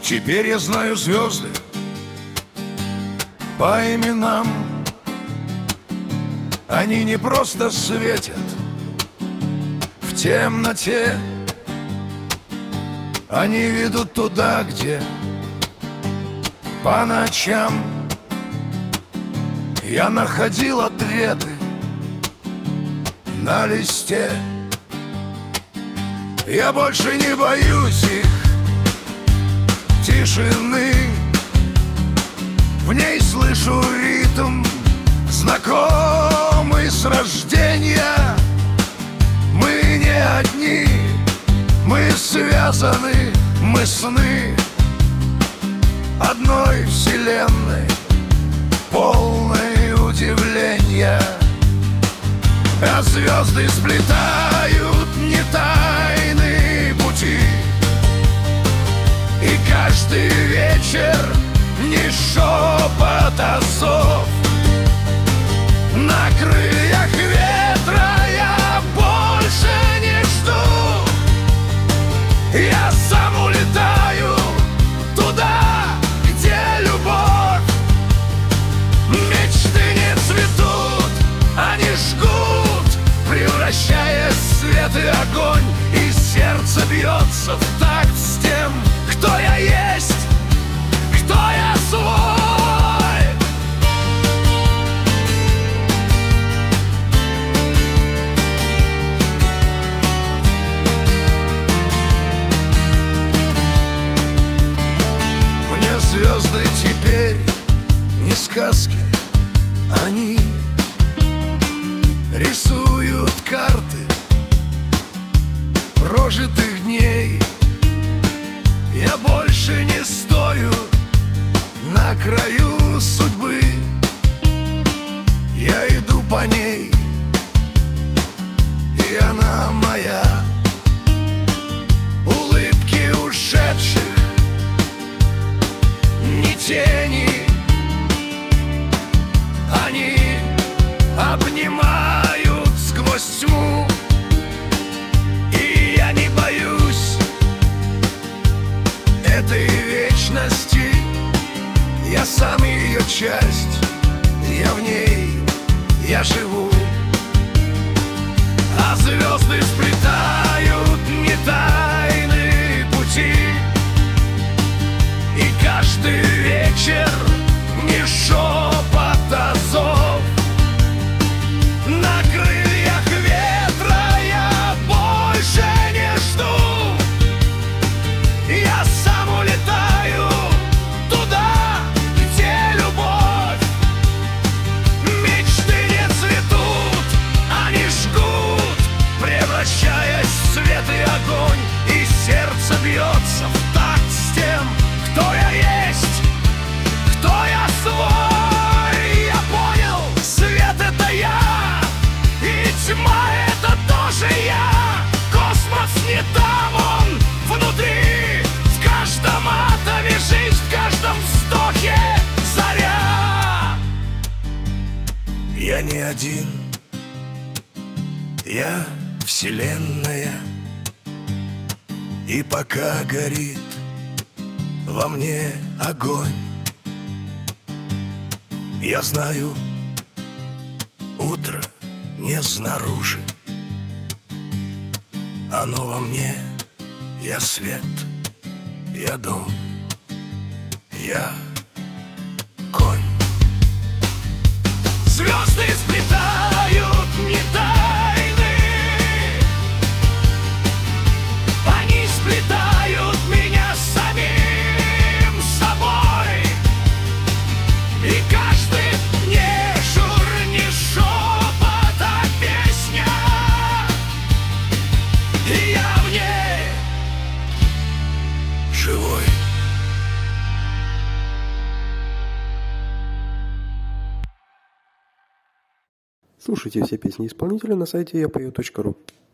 Теперь я знаю звезды по именам. Они не просто светят в темноте, они ведут туда, где по ночам я находил ответы на листе. Я больше не боюсь их тишины, в ней слышу ритм, знакомый с рождения. Мы не одни, мы связаны, мы сны одной вселенной, полной удивления. А звезды сплетают не тайные пути, и каждый вечер не шепот, а зов. На крыльях ветра я больше не жду, я сам улетаю туда, где любовь. Мечты не цветут, они жгут, превращая свет и огонь, и сердце бьется в такт с тем, кто я есть, кто я свой. Мне звезды теперь не сказки, они рисуют карты прожитых дней. Я больше не стою на краю судьбы, я иду по ней, и она моя. Улыбки ушедших, ни тени, они обнимают сквозь тьму, и я не боюсь этой вечности. Я сам ее часть, я в ней, я живу. А звезды сплетают не тайные пути, и каждый вечер не шепот, а зов. На крыльях ветра я больше не жду, я сам улетаю туда, где любовь. Мечты не цветут, они жгут, превращаясь в свет и огонь, и сердце бьется в такт с тем, кто я есть, кто я свой. Я понял, свет — это я, и тьма — это тоже я. Космос не там, он внутри, в каждом атоме жизнь, в каждом вздохе заря. Я не один, я вселенная, и пока горит во мне огонь, я знаю, утро не снаружи, оно во мне. Я свет, я дом, я конь. Звезды сплетают не тайны, они сплетают меня с самим собой, и каждый не жур, не шепот, а песня, и я в ней живой. Слушайте все песни исполнителя на сайте yapeo.ru.